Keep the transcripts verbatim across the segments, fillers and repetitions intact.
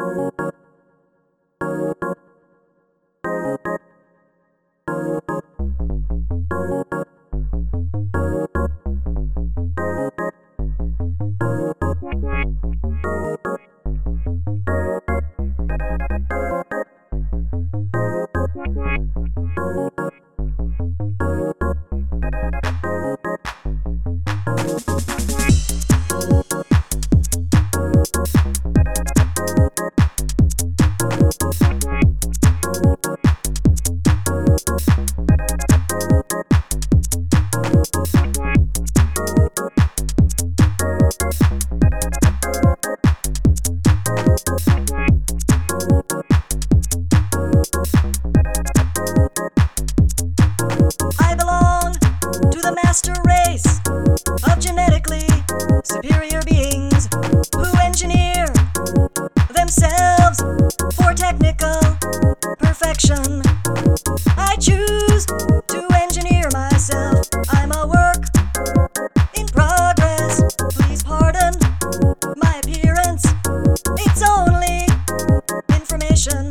I belong to the master race of genetically superior beings who engineer themselves for technical perfection. I choose to engineer myself. I'm a work in progress. Please pardon my appearance. It's only information.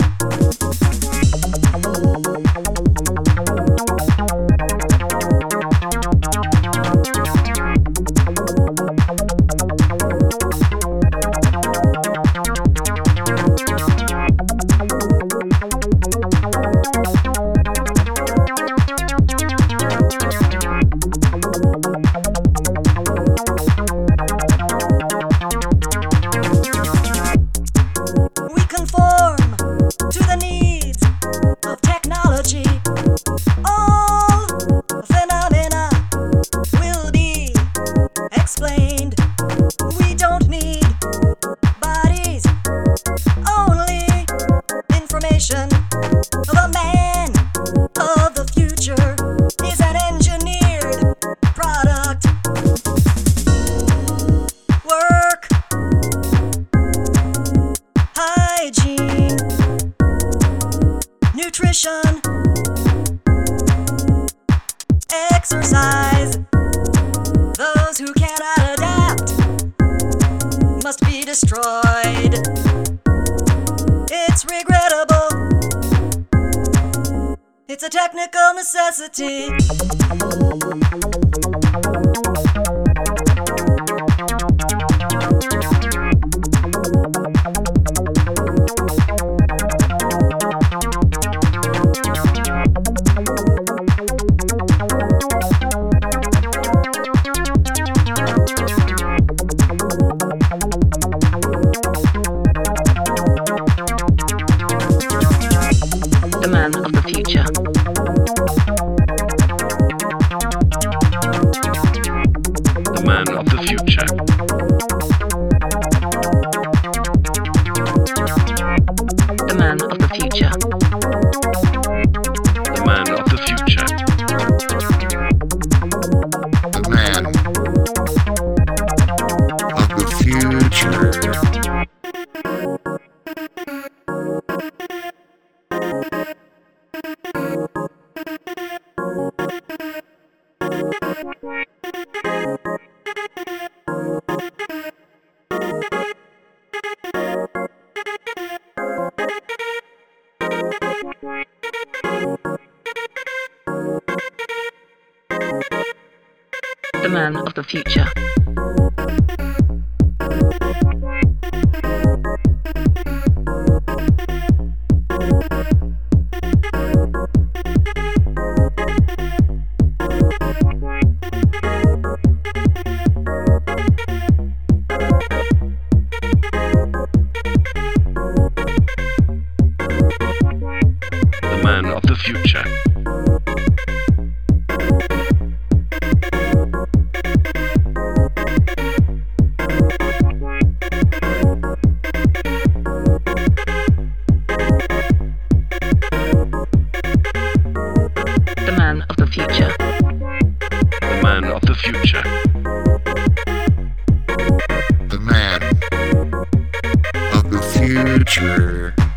We conform to the needs of technology. All phenomena will be explained. We don't need bodies, only information. The man of the future is an engineered product. Work, hygiene, nutrition, exercise. Those who cannot adapt must be destroyed. It's regrettable. It's a technical necessity. The man of the future. The man of the future. The man of the future. The man of the future. The man of the future. The man of the future. The man of the future. The man of the future. The man of the future. The man of the future.